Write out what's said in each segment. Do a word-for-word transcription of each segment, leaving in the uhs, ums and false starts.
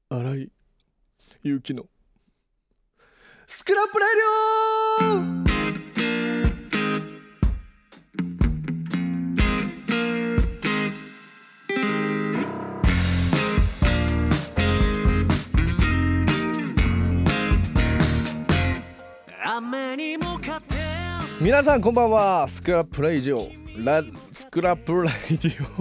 新井祐希のスクラップレディオ。皆さんこんばんは。スクラップレディオラスクラップレディオ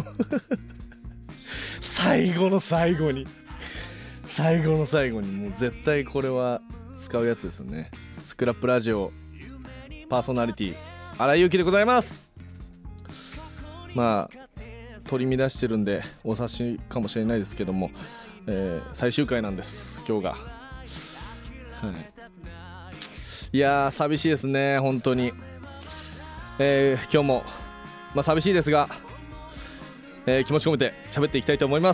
最後の最後に最後の最後にもう絶対これは使うやつですよね。スクラップラジオパーソナリティ新井祐希でございます。まあ取り乱してるんでお察しかもしれないですけども、えー、最終回なんです今日が。はい、いやー寂しいですね本当に。えー、今日も、まあ、寂しいですが、えー、気持ち込めて喋っていきたいと思います。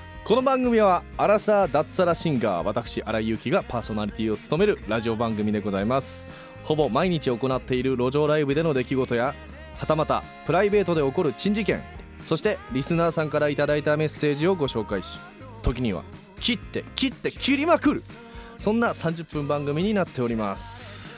この番組はアラサー脱サラシンガー私新井祐希がパーソナリティを務めるラジオ番組でございます。ほぼ毎日行っている路上ライブでの出来事やはたまたプライベートで起こる珍事件、そしてリスナーさんからいただいたメッセージをご紹介し、時には切って切って切りまくる、そんなさんじゅっぷん番組になっております。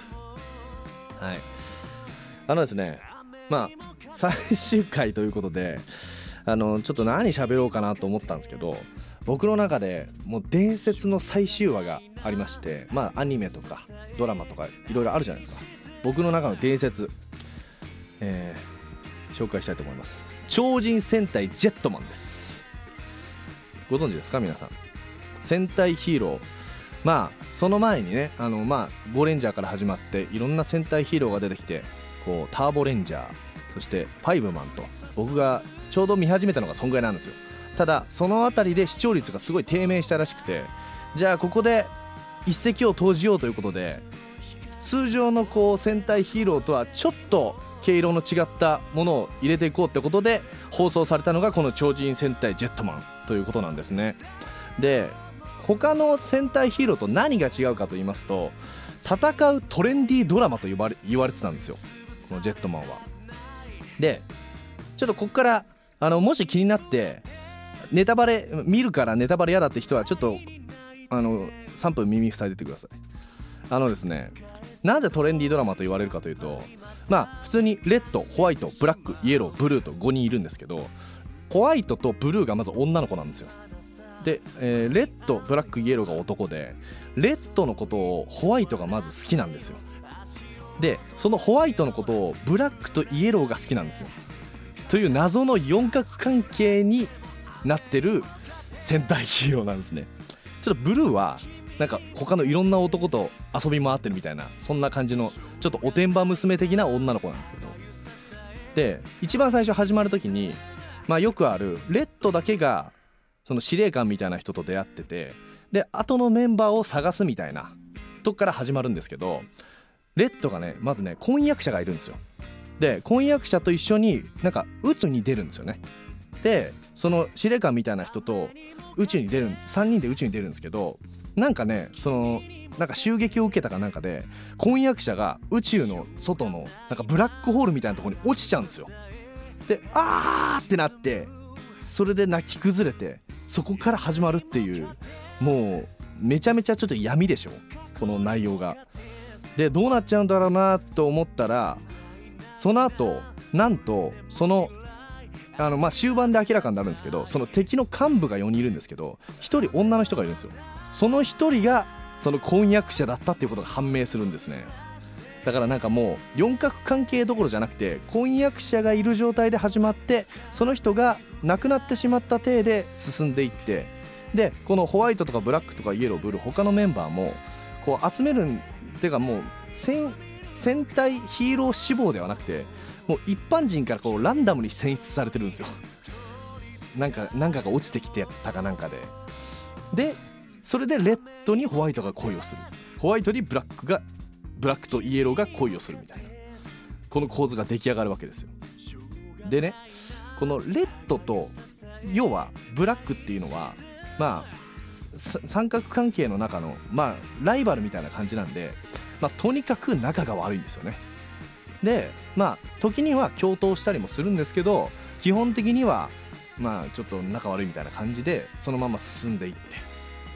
はい、あのですね、まあ最終回ということで、あのちょっと何喋ろうかなと思ったんですけど、僕の中でもう伝説の最終話がありまして、まあアニメとかドラマとかいろいろあるじゃないですか。僕の中の伝説、えー、紹介したいと思います。超人戦隊ジェットマンです。ご存知ですか皆さん。戦隊ヒーロー、まあその前にね、あのまあゴレンジャーから始まっていろんな戦隊ヒーローが出てきて、こうターボレンジャー、そしてファイブマンと、僕がちょうど見始めたのがそんぐらいなんですよ。ただそのあたりで視聴率がすごい低迷したらしくて、じゃあここで一石を投じようということで、通常のこう戦隊ヒーローとはちょっと毛色の違ったものを入れていこうってことで放送されたのがこの超人戦隊ジェットマンということなんですね。で他の戦隊ヒーローと何が違うかと言いますと、戦うトレンディードラマと呼ばれ言われてたんですよ、このジェットマンは。でちょっとここからあのもし気になってネタバレ見るからネタバレ嫌だって人はちょっとあのさんぷん耳塞いでてください。あのですね、なぜトレンディードラマと言われるかというと、まあ普通にレッド、ホワイト、ブラック、イエロー、ブルーとごにんいるんですけど、ホワイトとブルーがまず女の子なんですよ。で、えー、レッド、ブラック、イエローが男で、レッドのことをホワイトがまず好きなんですよ。でそのホワイトのことをブラックとイエローが好きなんですよ。という謎の四角関係になってる戦隊ヒーローなんですね。ちょっとブルーはなんか他のいろんな男と遊び回ってるみたいな、そんな感じのちょっとおてんば娘的な女の子なんですけど、で一番最初始まる時に、まあよくあるレッドだけがその司令官みたいな人と出会ってて、で後のメンバーを探すみたいなとこから始まるんですけど、レッドがねまずね婚約者がいるんですよ。で婚約者と一緒になんか宇宙に出るんですよね。でその司令官みたいな人と宇宙に出るさんにんで宇宙に出るんですけど、なんかねそのなんか襲撃を受けたかなんかで婚約者が宇宙の外のなんかブラックホールみたいなところに落ちちゃうんですよ。であーってなって、それで泣き崩れて、そこから始まるっていう、もうめちゃめちゃちょっと闇でしょこの内容が。でどうなっちゃうんだろうなと思ったら、その後なんとそのあのまあ終盤で明らかになるんですけど、その敵の幹部がよにんいるんですけど、ひとり女の人がいるんですよ。そのひとりがその婚約者だったっていうことが判明するんですね。だからなんかもう四角関係どころじゃなくて、婚約者がいる状態で始まって、その人が亡くなってしまった体で進んでいって、でこのホワイトとかブラックとかイエロー、ブルー他のメンバーもこう集めるっていうか、もう戦戦隊ヒーロー志望ではなくて、もう一般人からこうランダムに選出されてるんですよ。なんかなんかが落ちてきてたかなんかで、でそれでレッドにホワイトが恋をする、ホワイトにブラックがブラックとイエローが恋をするみたいな、この構図が出来上がるわけですよ。でね、このレッドと要はブラックっていうのはまあ三角関係の中のまあライバルみたいな感じなんで、まあ、とにかく仲が悪いんですよね。でまあ時には共闘したりもするんですけど、基本的にはまあちょっと仲悪いみたいな感じでそのまま進んでいって、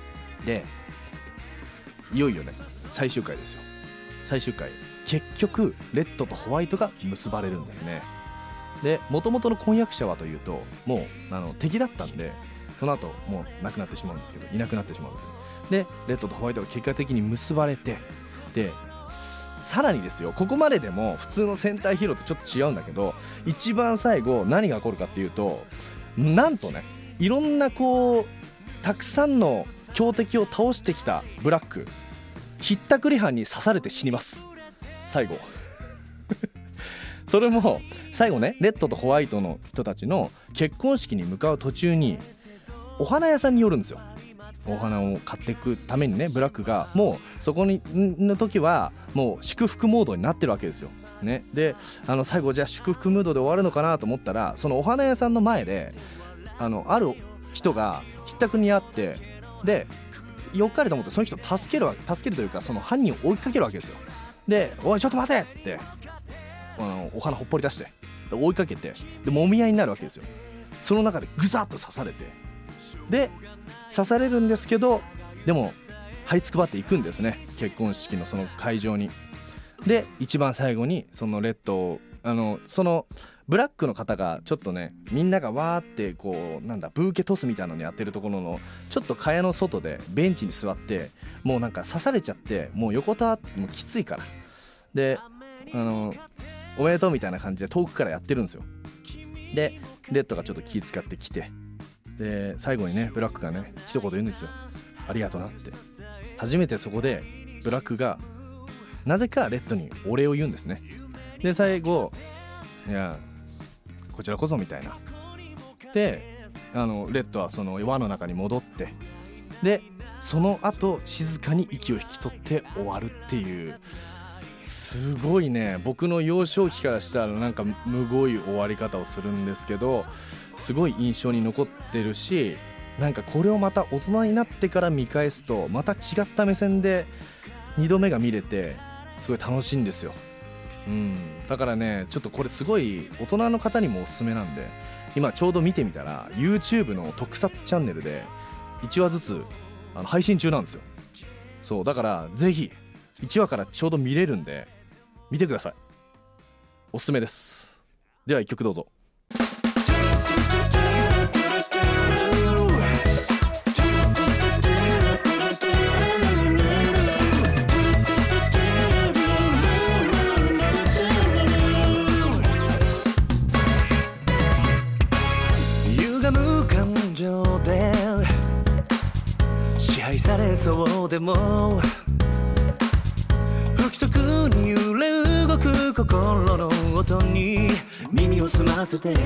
でいよいよね最終回ですよ。最終回結局レッドとホワイトが結ばれるんですね。で元々の婚約者はというともうあの敵だったんで、その後もう亡くなってしまうんですけど、いなくなってしまうので、でレッドとホワイトが結果的に結ばれて、でさらにですよ、ここまででも普通の戦隊ヒーローとちょっと違うんだけど、一番最後何が起こるかっていうと、なんとねいろんなこうたくさんの強敵を倒してきたブラックひったくり犯に刺されて死にます最後それも最後ね、レッドとホワイトの人たちの結婚式に向かう途中にお花屋さんに寄るんですよ。お花を買っていくためにね、ブラックがもうそこにの時はもう祝福モードになってるわけですよ、ね、であの最後じゃあ祝福ムードで終わるのかなと思ったら、そのお花屋さんの前であのある人がひったくりにあって、でよっかれと思ってその人助けるわ助けるというかその犯人を追いかけるわけですよ。でおいちょっと待てっつってあのお花ほっぽり出して追いかけて、で揉み合いになるわけですよ。その中でグザッと刺されて、で刺されるんですけど、でも這いつくばっていくんですね、結婚式のその会場に。で一番最後にそのレッドをあのそのブラックの方がちょっとね、みんながわーってこうなんだブーケトスみたいなのやってるところのちょっと蚊帳の外でベンチに座って、もうなんか刺されちゃってもう横たわってもうきついから、であのおめでとうみたいな感じで遠くからやってるんですよ。でレッドがちょっと気遣ってきて、で最後にねブラックがね一言言うんですよ、ありがとなって。初めてそこでブラックがなぜかレッドにお礼を言うんですね。で最後いやこちらこそみたいなで、あのレッドはその輪の中に戻って、でその後静かに息を引き取って終わるっていう、すごいね、僕の幼少期からしたらなんかむごい終わり方をするんですけど、すごい印象に残ってるし、なんかこれをまた大人になってから見返すとまた違った目線でにどめが見れてすごい楽しいんですよ。うん、だからねちょっとこれすごい大人の方にもおすすめなんで、今ちょうど見てみたら YouTube の特撮チャンネルでいちわずつあの配信中なんですよ。そうだからぜひいちわからちょうど見れるんで見てください、おすすめです。ではいっきょくどうぞ。 支配されそうでも不規則に揺れ動く心の音に耳を澄ませて、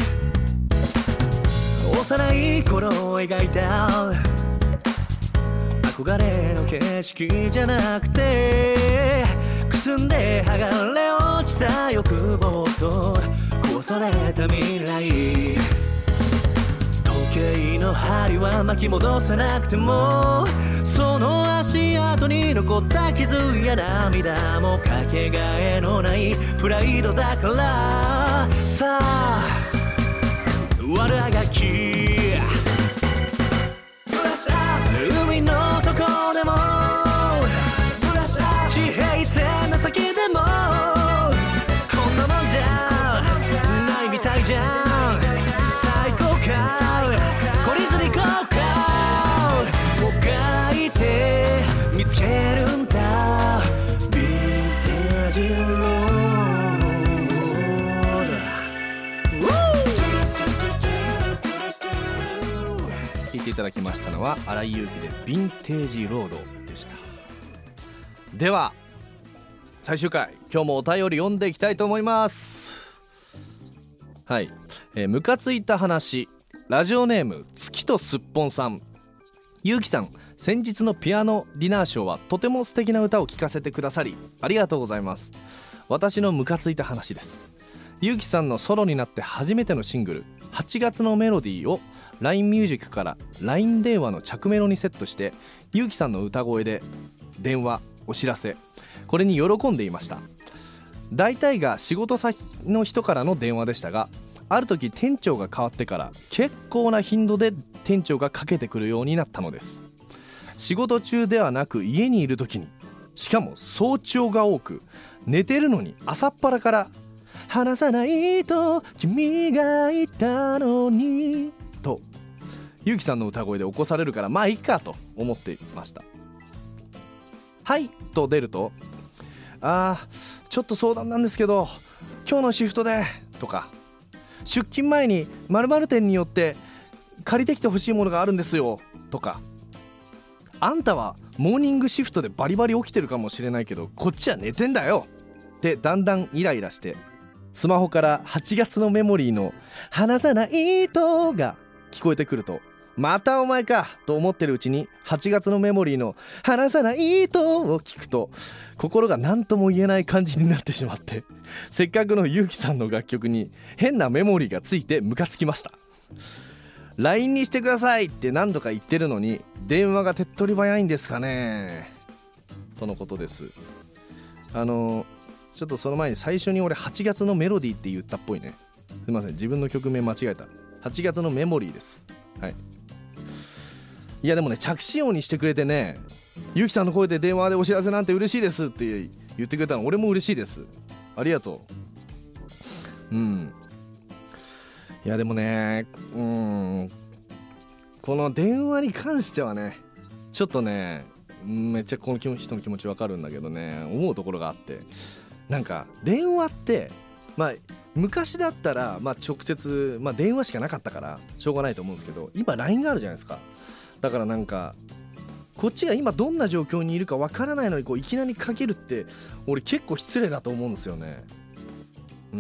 幼い頃描いた憧れの景色じゃなくて、くすんで剥がれ落ちた欲望と壊された未来、時計の針は巻き戻せなくても、その足跡に残った傷や涙もかけがえのないプライドだから、さあ悪あがきブラッシュアップ、海の底でもブラッシュアップ、地平線の先でもこんなもんじゃないみたいじゃん、最高か懲りずに後悔もがいて見つけるんだ、ヴィンテージロード。 聞いていただきましたのは荒井優輝でヴィンテージロードでした。では最終回、今日もお便り読んでいきたいと思います。はい、えー、ムカついた話、ラジオネーム月とすっぽんさん。ゆうきさん、先日のピアノディナーショーはとても素敵な歌を聴かせてくださりありがとうございます。私のムカついた話です。ゆうきさんのソロになって初めてのシングルはちがつのメロディーを ライン ミュージックから ライン 電話の着メロにセットして、ゆうきさんの歌声で電話、お知らせ、これに喜んでいました。大体が仕事先の人からの電話でしたが、ある時店長が変わってから結構な頻度で店長がかけてくるようになったのです。 仕事中ではなく家にいる時に、しかも早朝が多く、寝てるのに朝っぱらから話さないと君がいたのにとゆうきさんの歌声で起こされるから、まあいいかと思っていました。はいと出ると、あーちょっと相談なんですけど今日のシフトでとか、出勤前に〇〇店によって借りてきてほしいものがあるんですよとか、あんたはモーニングシフトでバリバリ起きてるかもしれないけどこっちは寝てんだよってだんだんイライラして、スマホからはちがつのメモリーの話さないとが聞こえてくると、またお前かと思ってるうちにはちがつのメモリーの話さないとを聞くと心が何とも言えない感じになってしまって、せっかくのゆうきさんの楽曲に変なメモリーがついてムカつきました。 ライン にしてくださいって何度か言ってるのに電話が手っ取り早いんですかねとのことです。あのちょっとその前に最初に俺はちがつのメロディーって言ったっぽいね。すいません、自分の曲名間違えた。はちがつのメモリーです。はい。いやでもね、着信音にしてくれてね、ゆうきさんの声で電話でお知らせなんて嬉しいですって言ってくれたの俺も嬉しいです。ありがとう。うん。いやでもね、うーん、この電話に関してはね、ちょっとね、めっちゃこの人の気持ちわかるんだけどね、思うところがあって、なんか電話ってまあ昔だったらまあ直接、まあ、電話しかなかったからしょうがないと思うんですけど、今 ライン があるじゃないですか。だからなんかこっちが今どんな状況にいるかわからないのにこういきなりかけるって俺結構失礼だと思うんですよね。うん、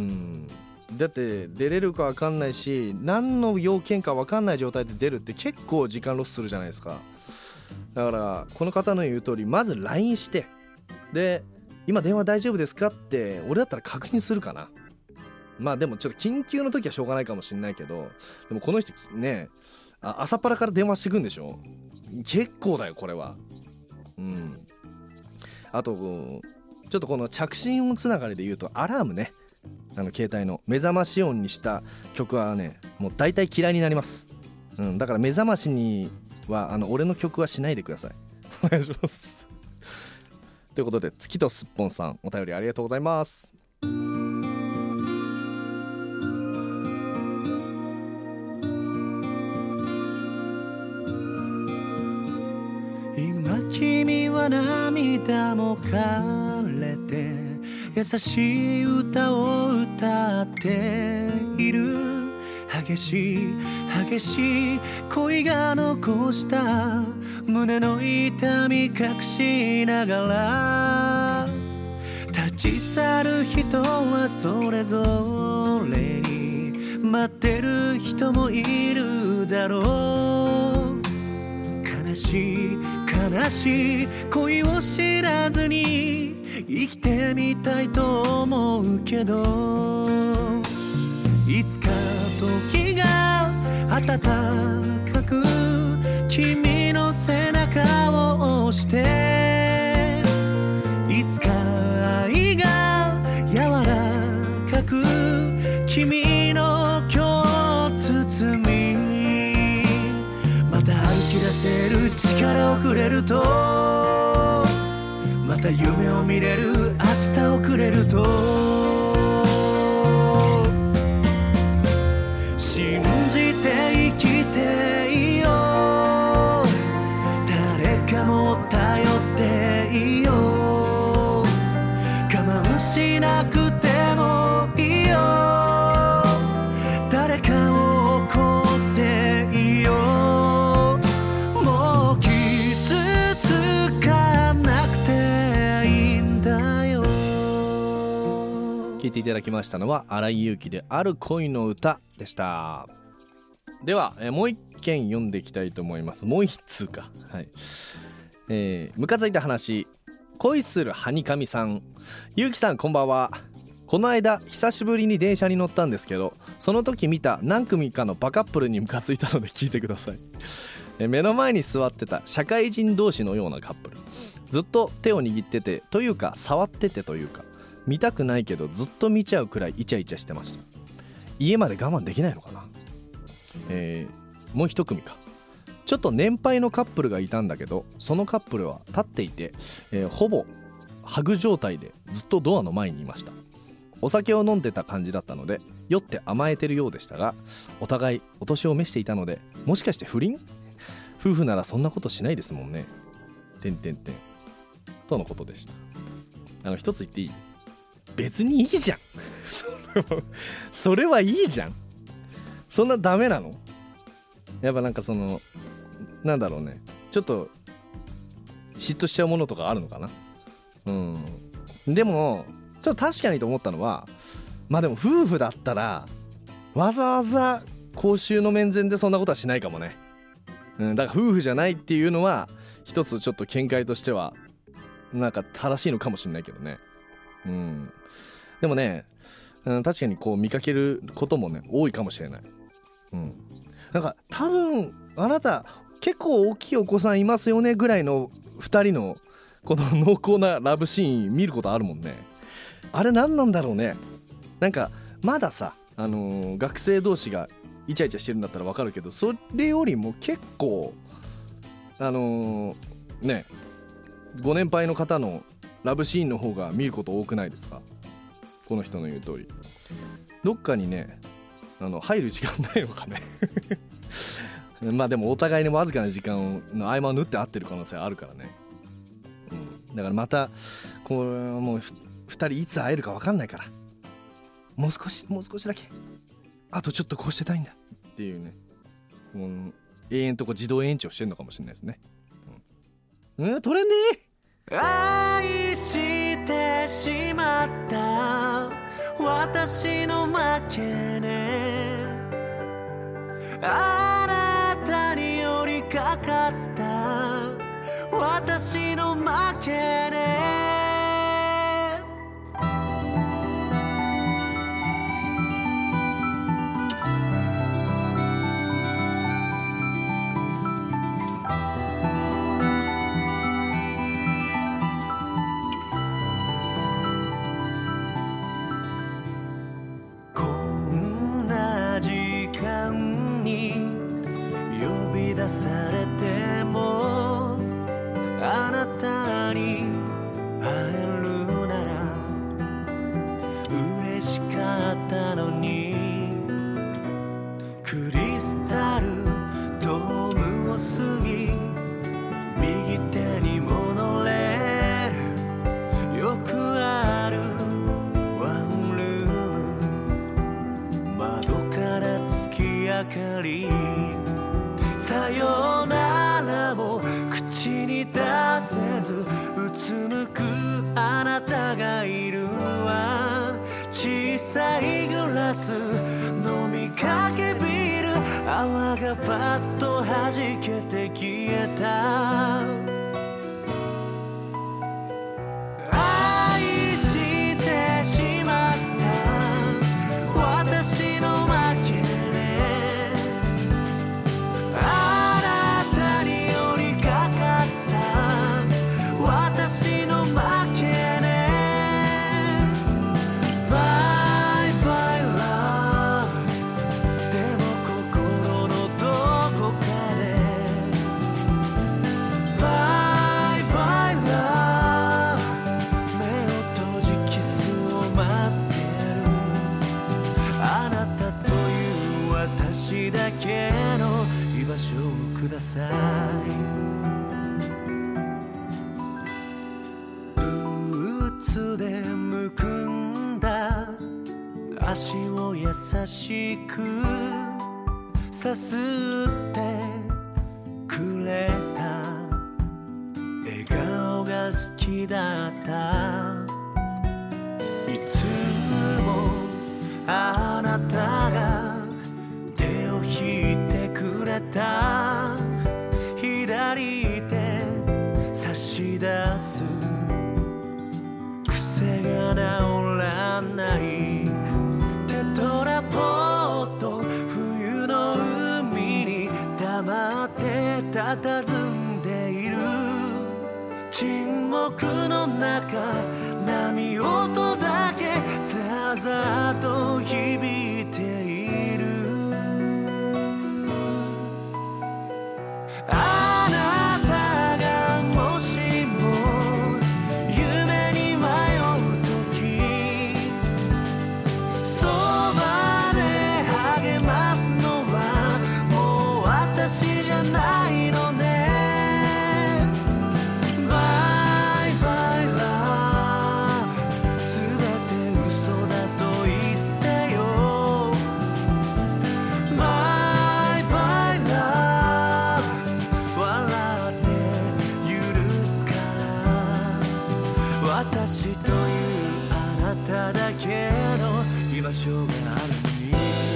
だって出れるかわかんないし何の要件かわかんない状態で出るって結構時間ロスするじゃないですか。だからこの方の言う通りまず ライン して、で今電話大丈夫ですかって俺だったら確認するかな。まあでもちょっと緊急の時はしょうがないかもしれないけど、でもこの人ね、あ朝っぱらから電話してくんでしょ。結構だよこれは。うん。あとちょっとこの着信音つながりで言うとアラームね、あの携帯の目覚まし音にした曲はねもう大体嫌いになります。うん、だから目覚ましにはあの俺の曲はしないでください。お願いします。ということで月とすっぽんさんお便りありがとうございます。 今君は涙も枯れて優しい歌を歌っている。激しい激しい恋が残した胸の痛み隠しながら立ち去る人はそれぞれに待ってる人もいるだろう。悲しい悲しい恋を知らずに生きてみたいと思うけど、いつか時が温かく君の背中を押して、いつか愛が柔らかく君の今日包み、また歩き出せる力をくれると、また夢を見れる明日をくれると、信じて生きていいよ、誰かも頼っていいよ、我慢しなくてもいいよ、誰かを怒っていいよ、もう傷つかなくていいんだよ。 聞いていただきましたのは荒井由紀である恋の歌でした。では、えー、もう一件読んでいきたいと思います。もう一通か、はい。えー、ムカついた話、恋するはにかみさん。ゆうきさんこんばんは。この間久しぶりに電車に乗ったんですけど、その時見た何組かのバカップルにムカついたので聞いてください。えー、目の前に座ってた社会人同士のようなカップル、ずっと手を握っててというか触っててというか見たくないけどずっと見ちゃうくらいイチャイチャしてました。家まで我慢できないのかな。えー、もう一組か。 ちょっと年配のカップルがいたんだけど、そのカップルは立っていて、えー、ほぼハグ状態でずっとドアの前にいました。お酒を飲んでた感じだったので酔って甘えてるようでしたが、お互いお年を召していたので、もしかして不倫？夫婦ならそんなことしないですもんね。てんてんてんとのことでした。あの一つ言っていい？別にいいじゃんそれはいいじゃん。そんなダメなの？やっぱなんかそのなんだろうね、ちょっと嫉妬しちゃうものとかあるのかな。うんでもちょっと確かにと思ったのは、まあでも夫婦だったらわざわざ公衆の面前でそんなことはしないかもね。うん、だから夫婦じゃないっていうのは一つちょっと見解としてはなんか正しいのかもしれないけどね。うんでもね、うん、確かにこう見かけることもね多いかもしれない。うんなんか多分あなた結構大きいお子さんいますよねぐらいのふたりのこの濃厚なラブシーン見ることあるもんね。あれ何なんだろうね。なんかまださ、あのー、学生同士がイチャイチャしてるんだったらわかるけど、それよりも結構あのー、ねご年配の方のラブシーンの方が見ること多くないですか？この人の言う通りどっかにねあの入る時間ないのかねまあでもお互いにわずかな時間の合間を縫って合ってる可能性あるからね。うん、だからまたこうもうふたりいつ会えるか分かんないから、もう少しもう少しだけあとちょっとこうしてたいんだっていうね、もう永遠とこう自動延長してるのかもしれないですね。うん、うん、取れんねー愛してしまった私の負けね、あなたに寄りかかった私の負けね。こんな時間に呼び出されてもあなたに会えるなら嬉しかったのに、クリスタルドームを過ぎ右手にも乗れるよくあるワンルーム、窓から月明かり、さよならも口に出せずうつむくあなたがいるわ。小さいグラス飲みかけビール、泡がパッと弾けて消えた。愛してしまった私の負けね、あなたに寄りかかった私の負けね。バイバイラブ、でも心のどこかでバイバイラブ、目を閉じキスを待ってる、あなたという私だけの居場所をください。ブーツでむくんだ足を優しくさすってくれた、笑顔が好きだった、いつもあなたが手を引いてくれた、左手差し出す癖が治らない、テトラポット冬の海に黙って佇んでいる、沈黙の中波音だけザーザーと響いている。 あなたがもしも夢に迷う時そばで励ますのはもう私じゃないのねバイバイラブすべて嘘だと言ってよバイバイラブ笑って許すから私というあなただけの居場所があるのに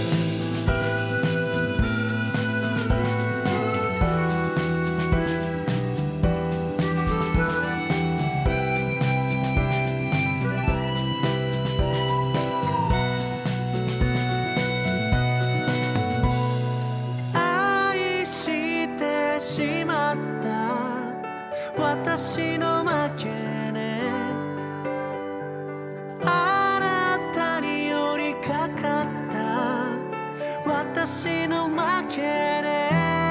愛してしまった私の負けねあなたに寄りかかった私の負けね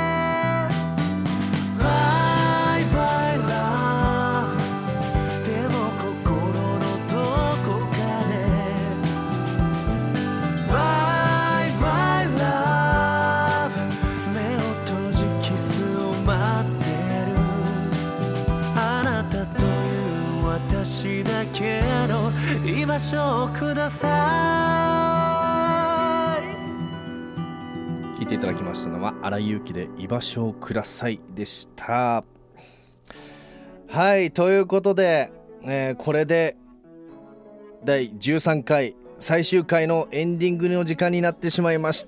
バイバイラブでも心のどこかでバイバイラブ目を閉じキスを待ってるあなたという私だけの居場所をください。 聞いていただきましたのは荒井由紀で居場所をくださいでした。はい、ということで、えーこれでだいじゅうさんかい最終回のエンディングの時間になってしまいました。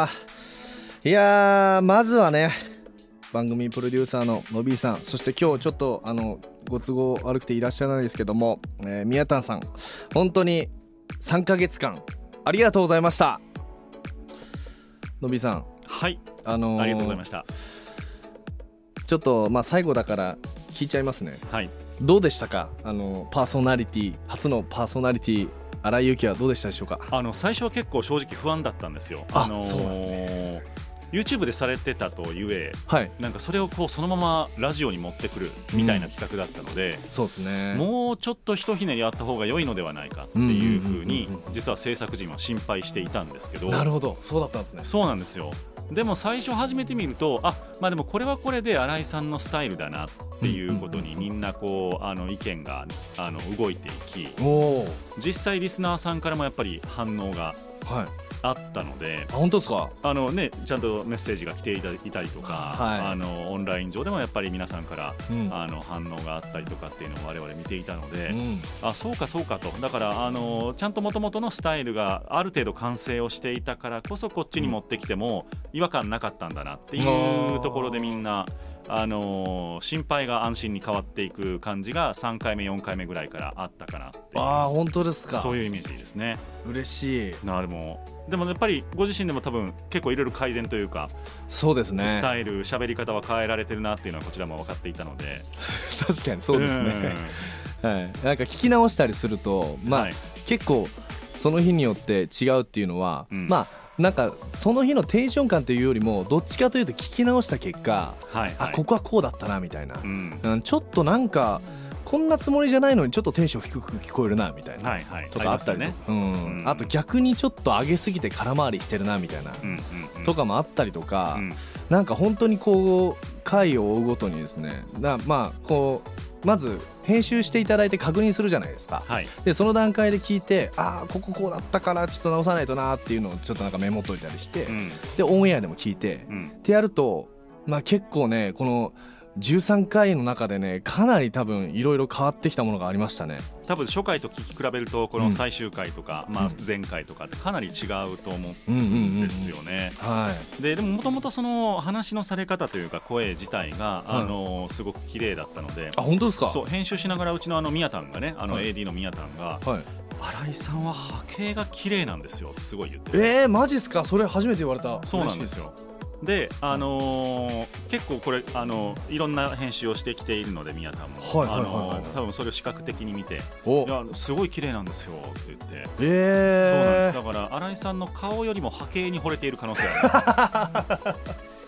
いやーまずはね番組プロデューサーののびーさん、そして今日ちょっとあのご都合悪くていらっしゃらないですけども、えー、宮田さん本当にさんかげつかんありがとうございました。のびーさん、 はい、 あのー、 ありがとうございました。 ちょっとまあ最後だから聞いちゃいますね。 はい、 どうでしたか、あのパーソナリティ初のパーソナリティ荒井由紀はどうでしたでしょうか。 あの最初は結構正直不安だったんですよ。 あ、 あのー、 そうなんですね。 YouTube でされてたとゆえ、 はい、 なんかそれをこうそのままラジオに持ってくるみたいな企画だったので、 うん、そうですね、 もうちょっとひとひねりあった方が良いのではないかっていうふうに実は制作陣は心配していたんですけど。 なるほど、そうだったんですね。 そうなんですよ。でも最初始めてみると、あ、まあでもこれはこれで新井さんのスタイルだなっていうことにみんなこうあの意見があの動いていき、 お実際リスナーさんからもやっぱり反応がはいあったので、 あ、本当ですか。 あの、ね、ちゃんとメッセージが来ていたいたりとか、 はい、 あのオンライン上でもやっぱり皆さんから、 うん、 あの反応があったりとかっていうのを我々見ていたので、 うん、 あ、そうかそうかと。だからあのちゃんと元々のスタイルがある程度完成をしていたからこそこっちに持ってきても違和感なかったんだなっていうところでみんなあのー、心配が安心に変わっていく感じがさんかいめよんかいめぐらいからあったかなっていう。 あ、本当ですか。 そういうイメージですね。 嬉しいな。でもでもやっぱりご自身でも多分結構いろいろ改善というか、 そうですね、 スタイル喋り方は変えられてるなっていうのはこちらも分かっていたので確かにそうですね、はい、なんか聞き直したりすると、まあ、はい、結構その日によって違うっていうのは、うん、まあなんかその日のテンション感というよりもどっちかというと聞き直した結果、はいはい、あ、ここはこうだったなみたいな、うん、ちょっとなんかこんなつもりじゃないのにちょっとテンション低く聞こえるなみたいな、はいはい、とかあったりと、ね、うんうん、あと逆にちょっと上げすぎて空回りしてるなみたいな、うんうんうん、とかもあったりとか、うん、なんか本当にこう回を追うごとにですね、だまあこうまず編集していただいて確認するじゃないですか、はい、でその段階で聞いて、ああこここうだったからちょっと直さないとなっていうのをちょっとなんかメモっといたりして、うん、でオンエアでも聞いて、うん、ってやると、まあ、結構ねこのじゅうさんかいの中でねかなり多分いろいろ変わってきたものがありましたね。 多分初回と聞き比べるとこの最終回とか、うん、まあ、前回とかってかなり違うと思うんですよね。でもともとその話のされ方というか声自体が、はい、あのすごく綺麗だったので。 あ、本当ですか。 そう、編集しながらうちのあの宮田がね、あの エーディー の宮田が、はい、新井さんは波形が綺麗なんですよってすごい言ってて、 えー、マジっすか。それ初めて言われた。 そうなんですよ。で、あのー、結構これ、あのー、いろんな編集をしてきているので宮田も、はいはいはいはい、あのー、多分それを視覚的に見て、いやすごい綺麗なんですよって言って、 えー、 そうなんです。だから新井さんの顔よりも波形に惚れている可能性があります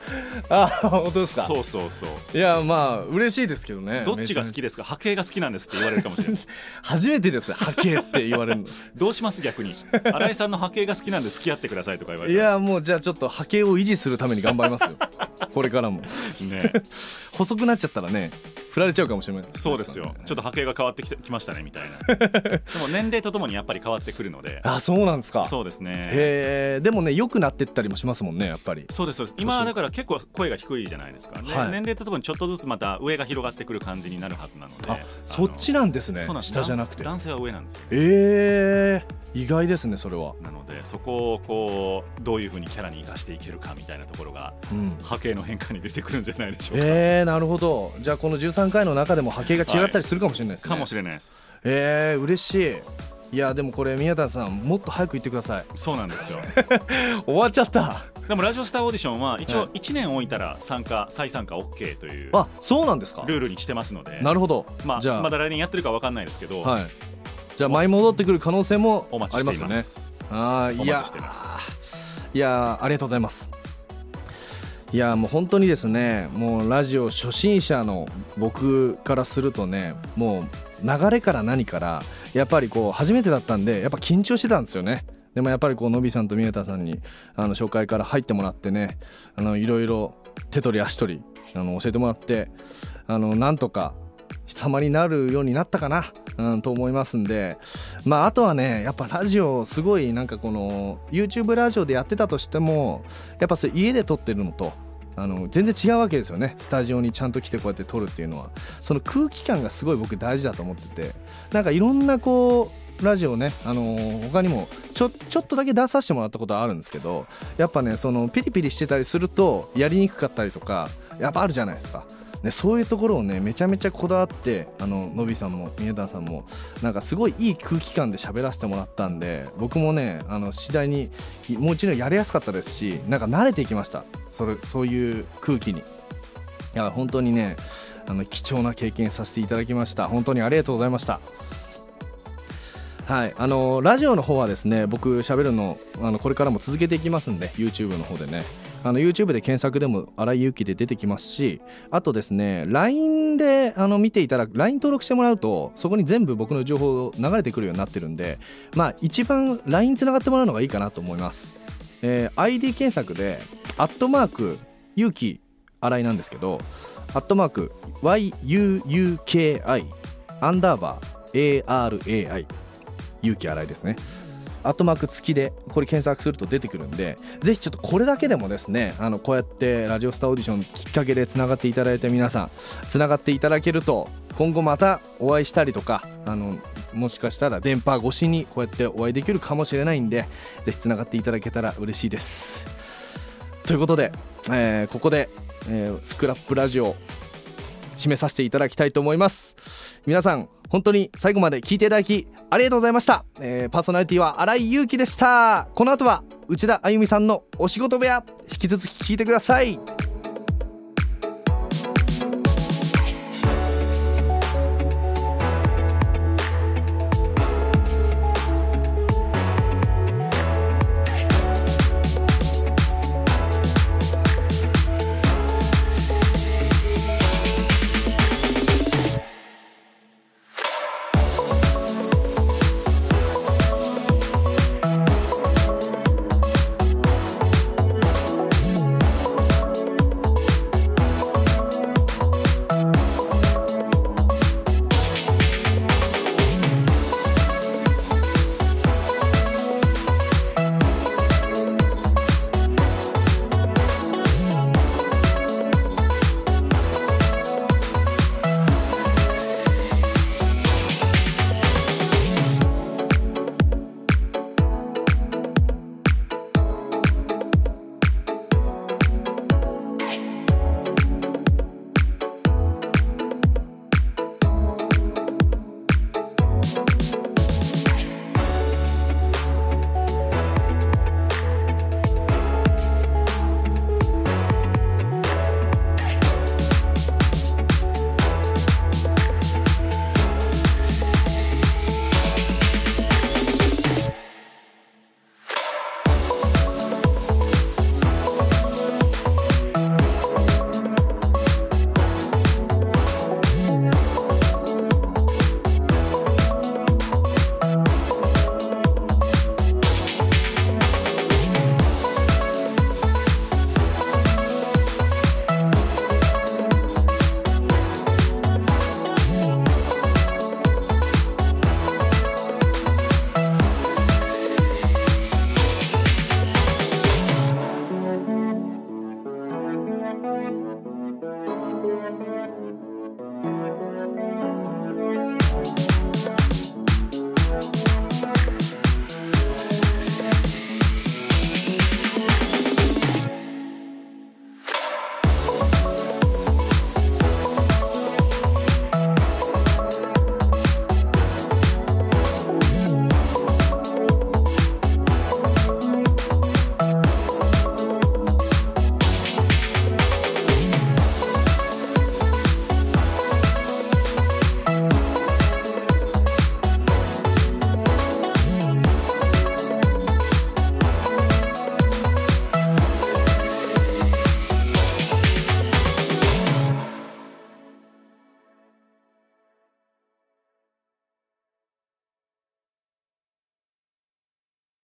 あ本当ですか。 そうそうそう。 いやまあ嬉しいですけどね。 どっちが好きですか、波形が好きなんですって言われるかもしれない初めてです波形って言われるのどうします、逆に新井さんの波形が好きなんで付き合ってくださいとか言われたら。 いやもうじゃあちょっと波形を維持するために頑張りますよこれからもね細くなっちゃったらね振られちゃうかもしれないです、ね、 そうですよ、ちょっと波形が変わってきてきましたねみたいなでも年齢とともにやっぱり変わってくるので。 あそうなんですか。 そうですね。 へえ。でもね良くなってったりもしますもんねやっぱり。 そうですそうです。今だから結構声が低いじゃないですか、ねはい、 年齢とともにちょっとずつまた上が広がってくる感じになるはずなので。 あそっちなんですね。 そうなんです。 下じゃなくて男性は上なんですよ。 えー、意外ですねそれは。 なのでそこをこうどういう風にキャラに生かしていけるかみたいなところが、うん、波形の変化に出てくるんじゃないでしょうか。 えー、なるほど。じゃあこのじゅうさんかいの中でも波形が違ったりするかもしれないですね、 はい、かもしれないです。 えー、嬉しい。いやでもこれ宮田さんもっと早く言ってください。 そうなんですよ終わっちゃった。 でもラジオスターオーディションは一応いちねん置いたら参加再参加 OK というあそうなんですかルールにしてますので。 なるほど、 まあ、じゃあまだ来年やってるか分かんないですけど、 はい、じゃあ舞い戻ってくる可能性もお待ちしています。 あいやお待ちしています。 いやありがとうございます。いやもう本当にですねもうラジオ初心者の僕からするとねもう流れから何からやっぱりこう初めてだったんでやっぱ緊張してたんですよね。でもやっぱりこうのびさんと宮田さんにあの紹介から入ってもらってねあのいろいろ手取り足取りあの教えてもらってあのなんとか様になるようになったかな、うん、と思いますんで、まああとはねやっぱラジオすごいなんかこの YouTube ラジオでやってたとしてもやっぱそれ家で撮ってるのとあの全然違うわけですよね。スタジオにちゃんと来てこうやって撮るっていうのはその空気感がすごい僕大事だと思ってて、なんかいろんなこうラジオね、あのー、他にもちょ、ちょっとだけ出させてもらったことはあるんですけどやっぱねそのピリピリしてたりするとやりにくかったりとかやっぱあるじゃないですか。ね、そういうところをねめちゃめちゃこだわってあののびさんも宮田さんもなんかすごいいい空気感で喋らせてもらったんで僕もねあの次第にもう一度やりやすかったですしなんか慣れていきました。それそういう空気に。いや本当にねあの貴重な経験させていただきました。本当にありがとうございました。はい、あのラジオの方はですね僕喋るのあのこれからも続けていきますんで YouTube の方でねあの YouTube で検索でも新井祐希で出てきますしあとですね ライン であの見ていただく ライン 登録してもらうとそこに全部僕の情報流れてくるようになってるんでまあ一番 ライン つながってもらうのがいいかなと思います、えー、アイディー 検索でアットマーク祐希新井なんですけどアットマーク ワイユーユーケーアイ アンダーバー エーアールエーアイ勇気新井ですね。アットマーク付きでこれ検索すると出てくるんでぜひちょっとこれだけでもですねあのこうやってラジオスターオーディションきっかけでつながっていただいた皆さんつながっていただけると今後またお会いしたりとかあのもしかしたら電波越しにこうやってお会いできるかもしれないんでぜひつながっていただけたら嬉しいです。ということで、えー、ここで、えー、スクラップラジオ締めさせていただきたいと思います。皆さん本当に最後まで聞いていただきありがとうございました、えー、パーソナリティは新井祐希でした。この後は内田あゆみさんのお仕事部屋引き続き聞いてください。